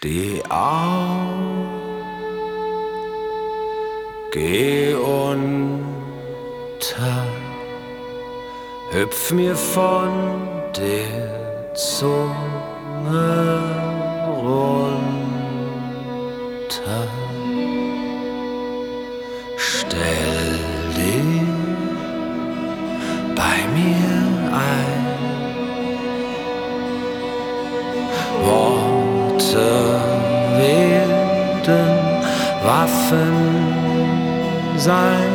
Steh auf, geh unter, hüpf mir von der Zunge runter, stell dich bei mir ein. Worte werden Waffen sein.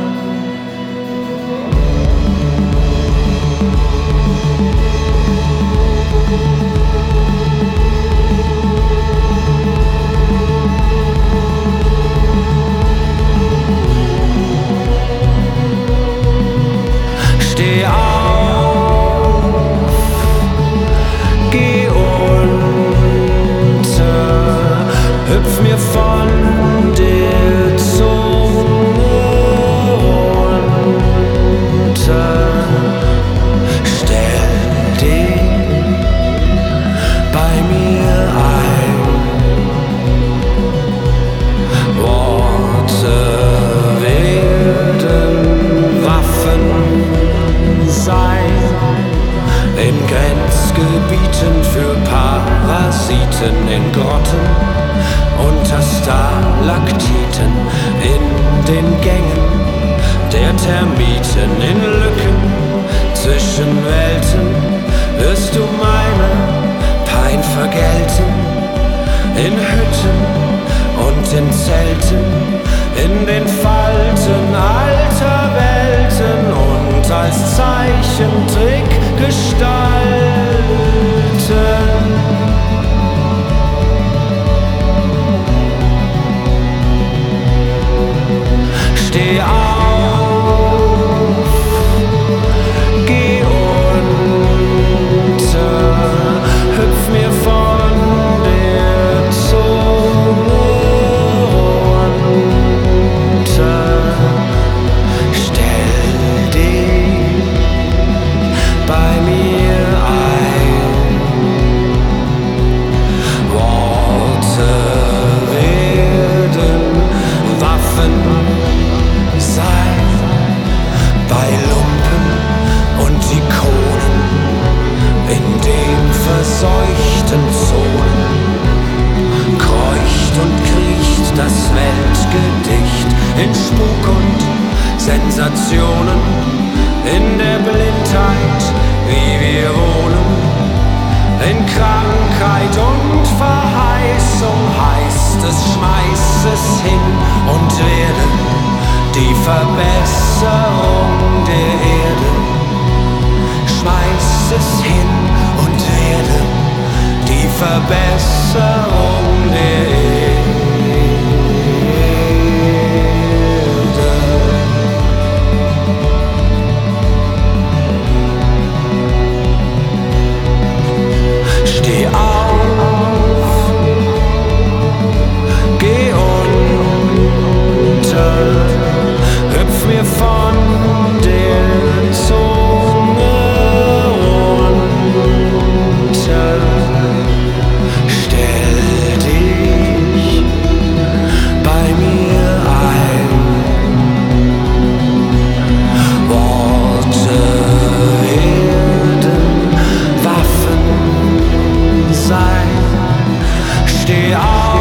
Steh auf, geh hüpf mir von der Zunge runter, stell dich bei mir ein. Worte werden Waffen sein, in Grenzgebieten für Parasiten, in Grotten unter Stalaktiten, in den Gängen der Termiten, in Lücken zwischen Welten wirst du meine Pein vergelten, in Hütten und in Zelten, in den Falten alter Welten und als Zeichentrick gestalten. Steh auf, geh unter, hüpf mir von der Zunge runter, stell dich bei mir ein. Worte werden Waffen sein, bei Lumpen und Ikonen, in den verseuchten Zonen kreucht und kriecht das Weltgedicht in Spuk und Sensationen, in der Blindheit, wie wir wohnen, in Krankheit und Verheißung heißt es, schmeiß es hin und werde die Verbesserung der Erde. Schmeiß es hin und werde die Verbesserung der Erde. Steh auf, geh unter, hüpf mir von der Zunge runter, stell dich bei mir ein. Worte werden Waffen sein. Steh auf.